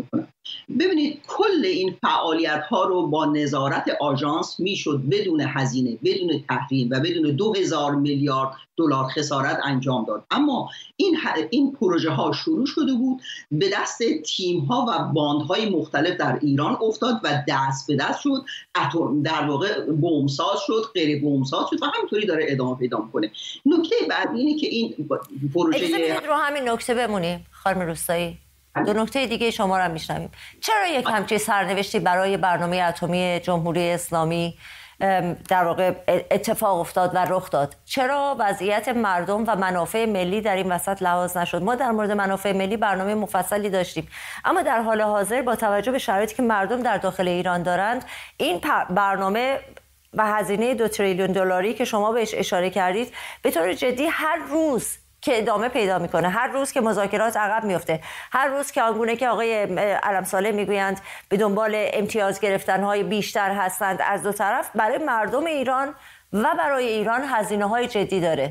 ببینید کل این فعالیت ها رو با نظارت آژانس میشد بدون هزینه، بدون تحریم و بدون دو هزار میلیارد دلار خسارت انجام داد. اما این این پروژه ها شروع شده بود، به دست تیم ها و باند های مختلف در ایران افتاد و دست به دست شد، در واقع بمبساز شد، غیر بمبساز شد و همینطوری داره ادامه پیدا میکنه. نکته بعدی اینه که این پروژه رو همین نکته بمونیم خانم روستایی. دو نکته دیگه شما رو هم میشنویم. چرا یک همچین سرنوشتی برای برنامه اتمی جمهوری اسلامی در واقع اتفاق افتاد و رخ داد؟ چرا وضعیت مردم و منافع ملی در این وسط لحاظ نشد؟ ما در مورد منافع ملی برنامه مفصلی داشتیم، اما در حال حاضر با توجه به شرایطی که مردم در داخل ایران دارند، این برنامه و هزینه دو تریلیون دلاری که شما بهش اشاره کردید به طور جدی هر روز که ادامه پیدا میکنه، هر روز که مذاکرات عقب میفته، هر روز که آنگونه که آقای علم‌صالح میگویند به دنبال امتیاز گرفتن‌های بیشتر هستند از دو طرف، برای مردم ایران و برای ایران هزینه‌های جدی داره.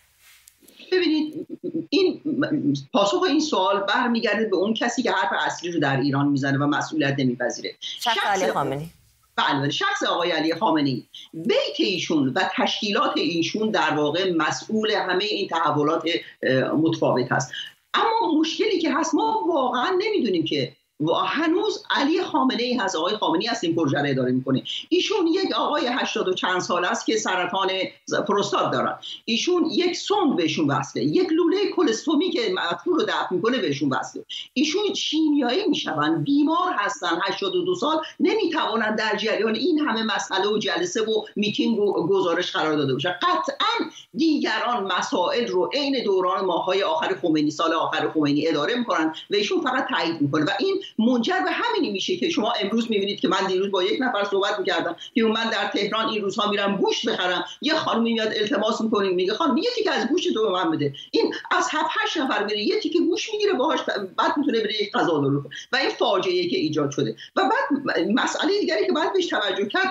ببینید این پاسخ این سوال برمیگرده به اون کسی که حرف اصلی رو در ایران میزنه و مسئولیت نمیپذیره. شخص علی خامنه‌ای. بله، شخص آقای علی خامنه‌ای. بیت ایشون و تشکیلات ایشون در واقع مسئول همه این تحولات متفاوت هست. اما مشکلی که هست ما واقعا نمیدونیم که و هنوز علی خامنه‌ای هست، آقای خامنه‌ای هست این پروژه رو اداره میکنه. ایشون یک آقای هشتاد و چند سال است که سرطان پروستات دارن. ایشون یک سوند بهشون وصله، یک لوله کلستومی که مدفوع رو دفع میکنه بهشون وصله. ایشون شیمیایی میشون، بیمار هستن، هشتاد و دو سال، نمیتوانن در جریان این همه مسئله و جلسه و میتینگ و گزارش قرار داده باشن. قطعا دیگران مسائل رو عین دوران ماهای آخر خمینی، سال آخر خمینی اداره میکنن و ایشون فقط تایید میکنه و این منجر به همینی میشه که شما امروز میبینید که من دیروز با یک نفر صحبت میکردم که من در تهران این روزها میرم گوشت بخرم، یه خانمی میاد التماس میکنه میگه خانم یه تیکه از گوشت تو به من بده. این از هفت هشت نفر میره یه تیکه گوشت میگیره باهاش، بعد میتونه بره یک غذا درست کنه و این فاجعه‌ای که ایجاد شده. و بعد مسئله دیگری که باید بهش توجه کرد،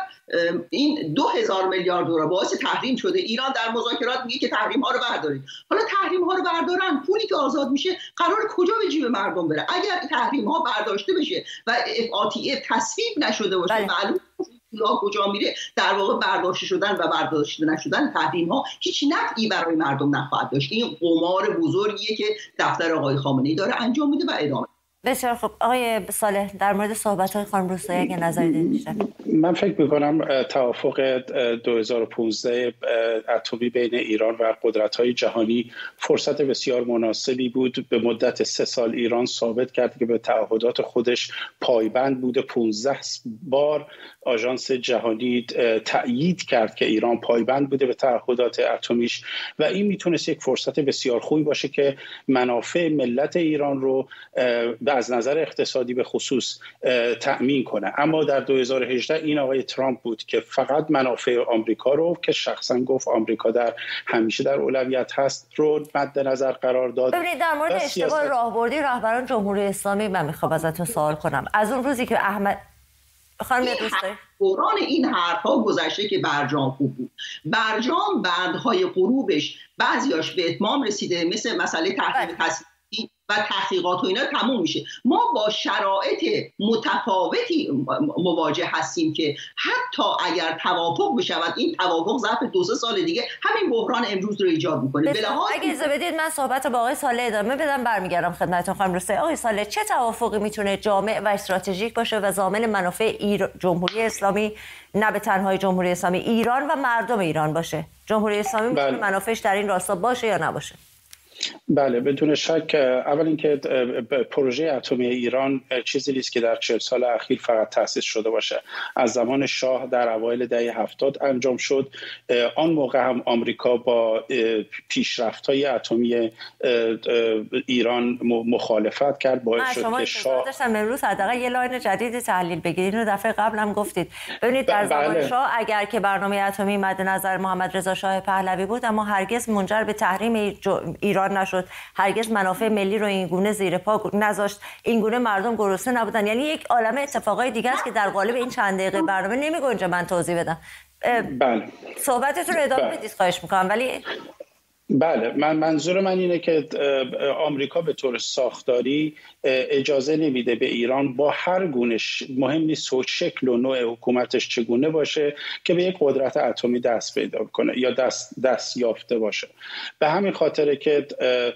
این دو هزار میلیارد دلار باعث تحریم شده. ایران در مذاکرات میگه که تحریم ها رو بردارید. حالا تحریم ها رو بردارن، پولی که آزاد میشه قرار کجا به جیب مردم بره؟ اگر تحریم ها برداشته بشه و اف آ تی اف تصویب نشده باشه، معلوم پولا کجا میره. در واقع برداشته شدن و برداشته نشدن تحریم ها هیچ نفعی برای مردم نخواهد داشت. این قمار بزرگیه که دفتر آقای خامنه‌ای داره انجام میده و ادامه. بسیار خب آقای صالح، در مورد صحبت‌های خانم روستایی اگه نظری دارید میشه. من فکر می‌کنم توافق دو هزار و پانزده اتمی بین ایران و قدرت‌های جهانی فرصت بسیار مناسبی بود. به مدت سه سال ایران ثابت کرد که به تعهدات خودش پایبند بوده. پانزده بار آژانس جهانی تأیید کرد که ایران پایبند بوده به تعهدات اتمیش و این میتونست یک فرصت بسیار خوبی باشه که منافع ملت ایران رو از نظر اقتصادی به خصوص تأمین کنه. اما در دو هزار و هجده این آقای ترامپ بود که فقط منافع آمریکا رو که شخصا گفت آمریکا در همیشه در اولویت هست رو مد نظر قرار داد. ببینید در مورد اشتباه راهبردی رهبران جمهوری اسلامی من میخوام ازتون سوال کنم. از اون روزی که احمد خانم دوستای دوران این حرفا گذشته که برجام خوب بود. برجام بندهای غروبش بعضیاش به اتمام رسیده، مثل مسئله تحریم تصویری و تحقیقات و اینا تموم میشه. ما با شرایط متفاوتی مواجه هستیم که حتی اگر توافق بشود، این توافق ظرف دو سه سال دیگه همین بحران امروز رو ایجاد میکنه. بلحاظ اگه اجازه بدید من صحبت با آقای صالح ادامه بدم، برمیگردم خدمتتون خانم روستایی. آقای صالح، چه توافقی میتونه جامع و استراتژیک باشه و ضامن منافع ایر... جمهوری اسلامی، نه به تنهای جمهوری اسلامی، ایران و مردم ایران باشه؟ جمهوری اسلامی میتونه بله. منافعش در این راستا باشه یا نباشه؟ بله بدون شک. اول اینکه پروژه اتمی ایران چیزی نیست که در چهل سال اخیر فقط تأسیس شده باشه. از زمان شاه در اوایل دهه هفتاد انجام شد. آن موقع هم آمریکا با پیشرفت‌های اتمی ایران مخالفت کرد، باعث شد که شاه داشتم امروز حداقل یه لاین جدید تحلیل بگیرید. اینو دفعه قبل هم گفتید. ببینید در زمان بله. شاه اگر که برنامه اتمی مد نظر محمد رضا شاه پهلوی بود، اما هرگز منجر به تحریم ایران نشد، هرگز منافع ملی رو این گونه زیر پا نذاشت، این گونه مردم گرسنه نبودن. یعنی یک عالمه اتفاقای دیگه است که در قالب این چند دقیقه برنامه نمیگنجه من توضیح بدم. بله. صحبتتون ادامه بدید خواهش میکنم. ولی بله، من منظور من اینه که آمریکا به طور ساختاری اجازه نمیده به ایران با هر گونه، مهم نیست شکل و نوع حکومتش چگونه باشه، که به یک قدرت اتمی دست پیدا کنه یا دست دست یافته باشه. به همین خاطره که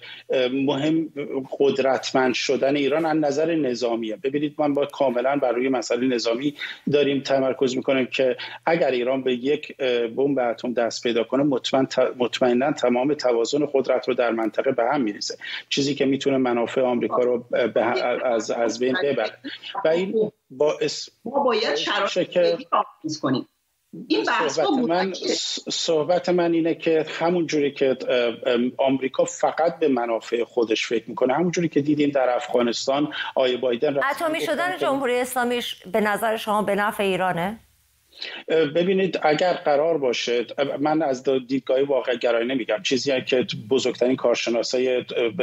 مهم قدرتمند شدن ایران از نظر نظامیه. ببینید، من با کاملا بر روی مسئله نظامی داریم تمرکز میکنیم که اگر ایران به یک بمب اتم دست پیدا کنه، مطمئن مطمئنا تمام توازن قدرت رو در منطقه به هم میریزه، چیزی که میتونه منافع آمریکا رو از از بین ببره. و این باعث ما باید شرایط تحقیق کنیم. این صحبت من صحبت من اینه که همون جوری که آمریکا فقط به منافع خودش فکر میکنه، همون جوری که دیدیم در افغانستان آیه بایدن اتمی شدن جمهوری اسلامی به نظر شما به نفع ایرانه؟ ببینید، اگر قرار باشه، من از دیدگاه واقع گرایی نمیگم، چیزی که بزرگترین کارشناسای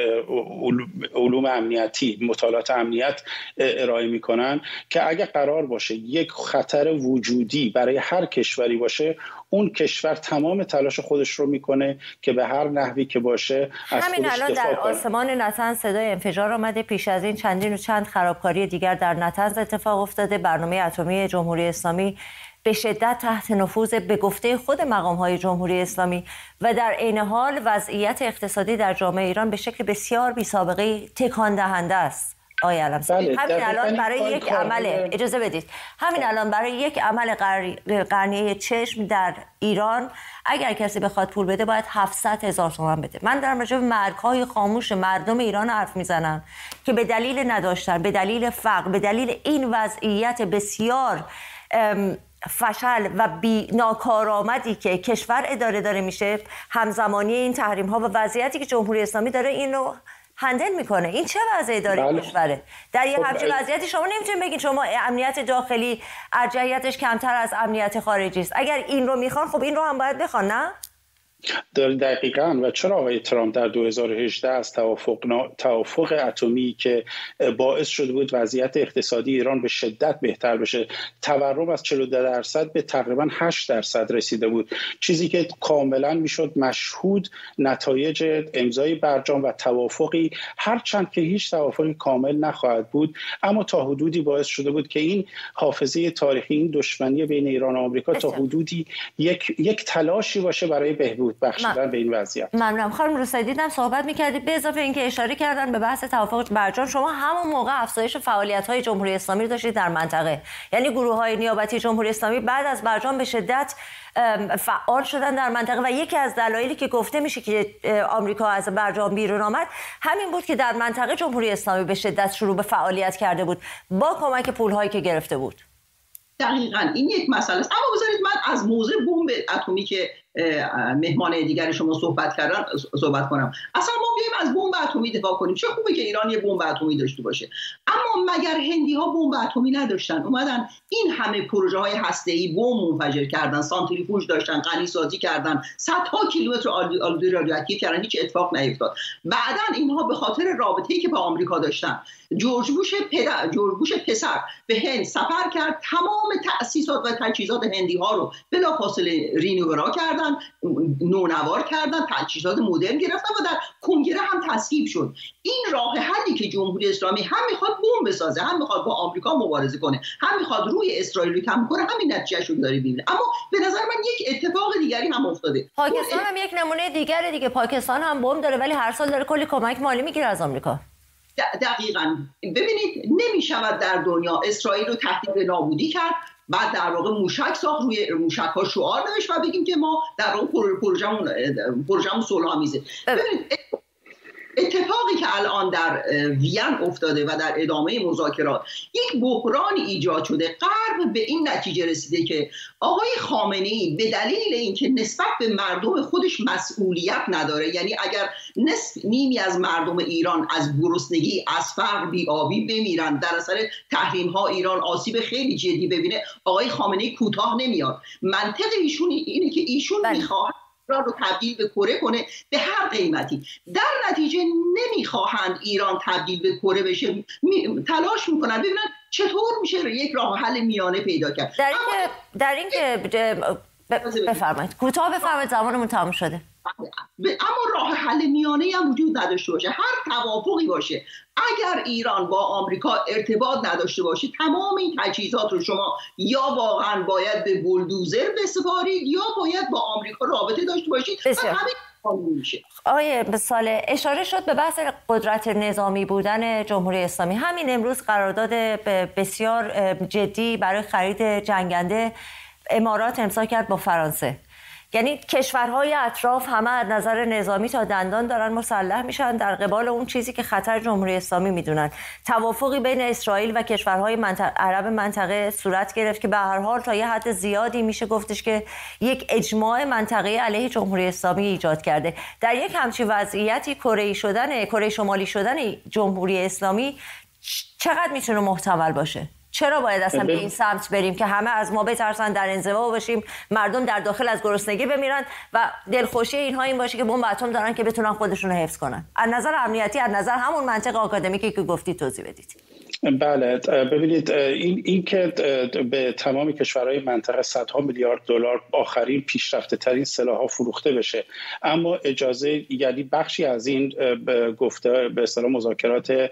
علوم امنیتی، مطالعات امنیت ارائه میکنن، که اگر قرار باشه یک خطر وجودی برای هر کشوری باشه، اون کشور تمام تلاش خودش رو میکنه که به هر نحوی که باشه از همین الان در آسمان نطنز صدای انفجار آمده. پیش از این چندین و چند خرابکاری دیگر در نطنز اتفاق افتاده. برنامه اتمی جمهوری اسلامی به شدت تحت نفوذ به گفته خود مقام‌های جمهوری اسلامی و در عین حال وضعیت اقتصادی در جامعه ایران به شکل بسیار بی‌سابقه‌ای تکان دهنده است. آقای علم‌زاده، همین الان برای یک عمل اجازه بدید همین الان برای یک عمل قرنیه چشم در ایران اگر کسی بخواد پول بده باید هفتصد هزار تومان بده. من دارم راجع به مرگ‌های خاموش مردم ایران حرف میزنم که به دلیل نداشتن، به دلیل فقر، به دلیل این وضعیت بسیار فشل و بی ناکارآمدی که کشور اداره داره میشه، همزمانی این تحریم ها و وضعیتی که جمهوری اسلامی داره این رو هندل میکنه. این چه وضع اداره بله. کشوره؟ در یه همچین وضعیتی شما نمیتونید بگید شما امنیت داخلی ارجحیتش کمتر از امنیت خارجی است. اگر این رو میخوان، خب این رو هم باید بخوان، نه؟ دقیقاً. و چرا آقای ترامپ در دو هزار و هجده از توافق توافق اتمی که باعث شده بود وضعیت اقتصادی ایران به شدت بهتر بشه، تورم از چهل و دو درصد به تقریباً هشت درصد رسیده بود، چیزی که کاملاً میشد مشهود نتایج امضای برجام و توافقی، هرچند که هیچ توافقی کامل نخواهد بود، اما تا حدودی باعث شده بود که این حافظه تاریخی، این دشمنی بین ایران و آمریکا تا حدودی یک یک تلاشی باشه برای بهبود بخشیدن به این وضعیت. ممنونم. خانم روسری، دیدم صحبت می‌کردید به اضافه اینکه اشاره کردن به بحث توافق برجام، شما همون موقع افزایش فعالیت‌های جمهوری اسلامی رو داشتید در منطقه، یعنی گروه‌های نیابتی جمهوری اسلامی بعد از برجام به شدت فعال شدن در منطقه و یکی از دلایلی که گفته میشه که آمریکا از برجام بیرون آمد همین بود که در منطقه جمهوری اسلامی به شدت شروع به فعالیت کرده بود با کمک پول‌هایی که گرفته بود. دقیقاً این یک مسئله است. اما بذارید من از موضوع بمب اتمی که مهمان دیگر شما صحبت کردن صحبت کنم. اصلا ما بیایم از بمب اتمی دفاع کنیم، چه خوبه که ایران یه بمب اتمی داشته باشه، اما مگر هندی ها بمب اتمی نداشتن؟ اومدن این همه پروژه های هسته‌ای بمب منفجر کردن، سانتریفوژ داشتن، غنیسازی کردن، صدها کیلومتر آلودگی رادیواکتیو کردن، هیچ اتفاق نیفتاد. بعدن اینها به خاطر رابطه‌ای که با آمریکا داشتن، جورج بوش پدر جورج بوش پسر به هند سفر کرد، تمام تأسیسات و تجهیزات هندی ها رو بلافاصله رینوورا کردن، نونوار کردن، تجهیزات مدرن گرفتن و در کنگره هم تصویب شد. این راه حلی که جمهوری اسلامی هم میخواد بمب بسازه، هم میخواد با آمریکا مبارزه کنه، هم میخواد روی اسرائیل رو کم کنه، همین نتیجهش رو داره میبینه. اما به نظر من یک اتفاق دیگری هم افتاده. پاکستان هم یک نمونه دیگره دیگه. پاکستان هم بمب داره ولی هر سال داره کلی کمک مالی میگیره از آمریکا. دقیقاً. ببینید، نمیشود در دنیا اسرائیل رو تهدید به نابودی کرد، بعد در واقع موشک ساخت، روی موشک ها شعار نوشت و بگیم که ما در واقع پروژمون پروژمون صلح‌آمیزه. ببینید اتفاقی که الان در وین افتاده و در ادامه مذاکرات یک بحرانی ایجاد شده. غرب به این نتیجه رسیده که آقای خامنه‌ای به دلیل اینکه نسبت به مردم خودش مسئولیت نداره، یعنی اگر نصف نیمی از مردم ایران از گرسنگی، از فقر، بی‌آبی بمیرن، در اثر تحریم ها ایران آسیب خیلی جدی ببینه، آقای خامنه‌ای کوتاه نمیاد. منطق ایشون اینه که ایشون میخواد ایران رو تبدیل به کره کنه به هر قیمتی. در نتیجه نمیخواهند ایران تبدیل به کره بشه، می... تلاش میکنن ببینن چطور میشه یک راه حل میانه پیدا کرد. در این که در این که بفرمایید کوتاه بفرمایید، زمانمون تمام شده. اما راه حل میانه هم وجود نداشته باشه، هر توافقی باشه، اگر ایران با آمریکا ارتباط نداشته باشه تمام این تجهیزات رو شما یا واقعا باید به بولدوزر بسپارید یا باید با آمریکا رابطه داشته باشید و همین میشه. آیه ساله اشاره شد به بحث قدرت نظامی بودن جمهوری اسلامی. همین امروز قرارداد بسیار جدی برای خرید جنگنده امارات امضا کرد با فرانسه. یعنی کشورهای اطراف همه از نظر نظامی تا دندان دارن مسلح میشن در قبال اون چیزی که خطر جمهوری اسلامی میدونن. توافقی بین اسرائیل و کشورهای منطقه عرب منطقه صورت گرفت که به هر حال تا یه حد زیادی میشه گفتش که یک اجماع منطقه‌ای علیه جمهوری اسلامی ایجاد کرده. در یک همچین وضعیتی کره شدن کره شمالی شدن جمهوری اسلامی چقدر میتونه محتمل باشه؟ چرا باید اصلا به این سمت بریم که همه از ما بترسن، در انزوا باشیم، مردم در داخل از گرسنگی بمیرن و دلخوشی اینها این باشه که بمب اتم دارن که بتونن خودشون رو حفظ کنن؟ از نظر امنیتی، از نظر همون منطق آکادمیکی که گفتی توضیح بدید. بله، ببینید این این که به تمام کشورهای منطقه صدها میلیارد دلار آخرین پیشرفته ترین سلاح‌ها فروخته بشه، اما اجازه یعنی بخشی از این گفته به اصطلاح مذاکرات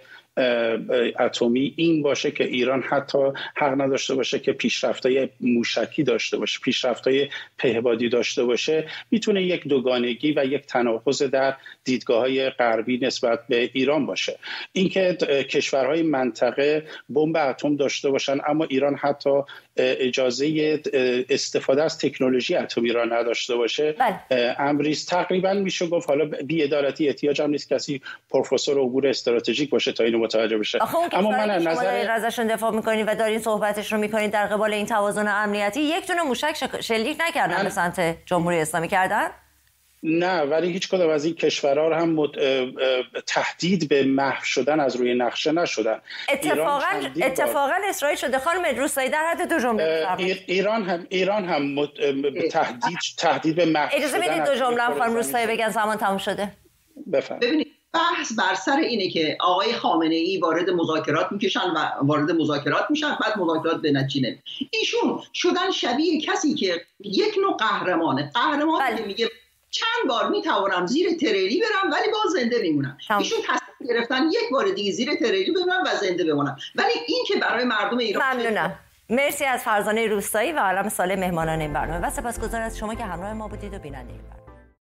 اتمی این باشه که ایران حتی حق نداشته باشه که پیشرفت‌های موشکی داشته باشه، پیشرفت‌های پهپادی داشته باشه، میتونه یک دوگانگی و یک تناقض در دیدگاه‌های غربی نسبت به ایران باشه. اینکه کشورهای منطقه بمب اتم داشته باشن اما ایران حتی اجازه استفاده از تکنولوژی اتمی را نداشته باشه، امریست تقریبا میشه گفت، حالا بی‌عدالتی احتیاج هم نیست کسی پروفسور امور استراتژیک باشه تا اینو متوجه بشه. اما من از نظر ازشون دفاع میکنید و دارین صحبتش رو میکنید در قبال این توازن امنیتی، یک دونه موشک شلیک نکردن به سمت جمهوری اسلامی کردن؟ نه، ولی هیچ کدام از این کشورها هم مد... تهدید به محو شدن از روی نقشه نشدن. اتفاقا اتفاقا اسرائیل شده خانم روستایی در حد دو جمله ایران هم ایران هم مد... تهدید تهدید به محو شدن. اجازه بدید دو جمله خانم روستایی بگن، زمان تموم شده. بفرمایید. بحث بر سر اینه که آقای خامنه ای وارد مذاکرات میکشن و وارد مذاکرات میشن، بعد مذاکرات به نتیجه نمیرسه. ایشون شدن شبیه کسی که یک نوع قهرمانه، قهرمانی که میگه چند بار میتوانم زیر تریلی برم ولی باز زنده میمونم. ایشون تصمیم گرفتن یک بار دیگه زیر تریلی بمونم و زنده بمونم، ولی این که برای مردم ایران. ممنونم. مرسی از فرزانه روستایی و عالم ساله مهمانان این برنامه و سپاسگزارم از شما که همراه ما بودید و بیننده این برنامه.